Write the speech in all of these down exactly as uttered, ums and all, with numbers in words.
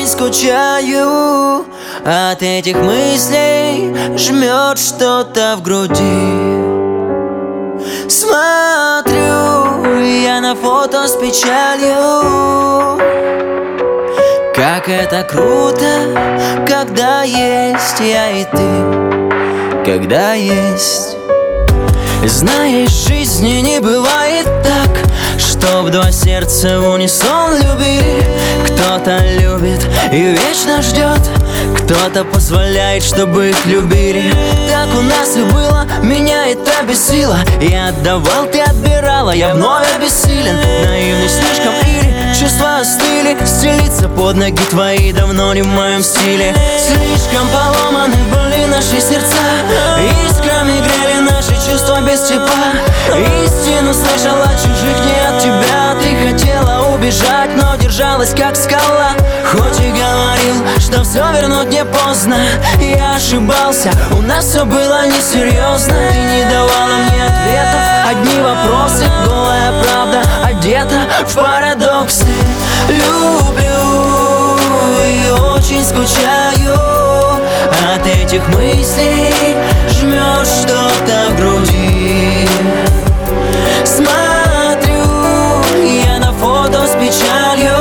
скучаю. От этих мыслей жмет что-то в груди. Смотрю я на фото с печалью. Как это круто, когда есть я и ты, когда есть. Знаешь, в жизни не бывает так, чтоб два сердца в унисон любили. Кто-то любит и вечно ждет, кто-то позволяет, чтобы их любили. Так у нас и было, меня это бесило. Я отдавал, ты отбирала, я вновь обессилен. Наивный слишком или чувства остыли. Стелиться под ноги твои давно не в моем стиле. Слишком поломаны были наши сердца, искрами грели наши чувства без тепла. Истину слышала чужих, не от тебя. Ты хотела убежать, но держалась как скала. Хоть и говорил, что все вернуть не поздно, я ошибался, у нас все было несерьезно. Ты не давала мне ответов, одни вопросы, голая правда одета в парадоксы. Люблю и очень скучаю. От этих мыслей жмет что-то в груди. Смотрю я на фото с печалью.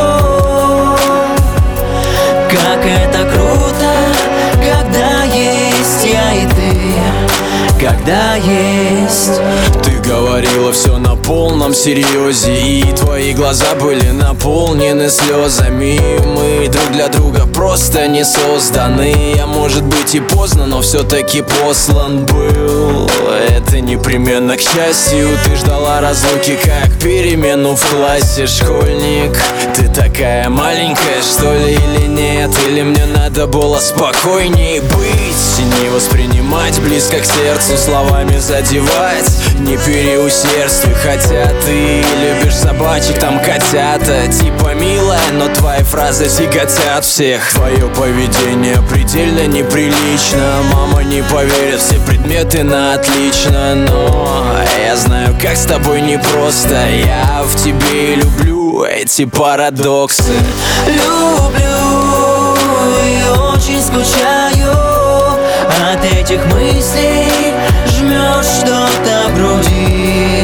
Как это круто, когда есть я и ты, когда есть. Ты говорила все на полном серьезе, и твои глаза были наполнены слезами. Мы друг для друга просто не созданы. Я, может быть, и поздно, но все-таки послан был. Это непременно к счастью. Ты ждала разлуки, как перемену в классе. Школьник, ты такая маленькая, что ли, или нет? Или мне надо было спокойней быть, не воспринимать близко к сердцу, словами задевать, не переусердствуй. Хотя ты любишь собачек, там котята. Типа милая, но твои фразы тяготят всех. Твое поведение предельно неприлично. Мама не поверит, все предметы на отлично. Но я знаю, как с тобой непросто. Я в тебе и люблю эти парадоксы. Люблю и очень скучаю. От этих мыслей жмет что-то в груди.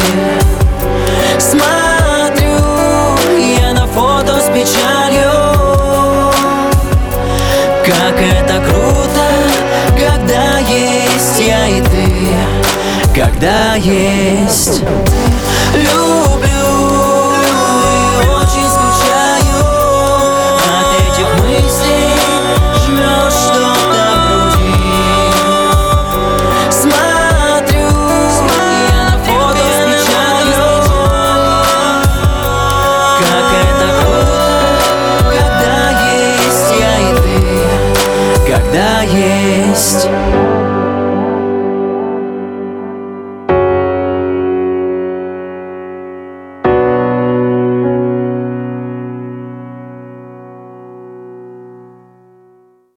Смотрю я на фото с печалью. Как это круто, когда есть я и ты, когда есть. Люблю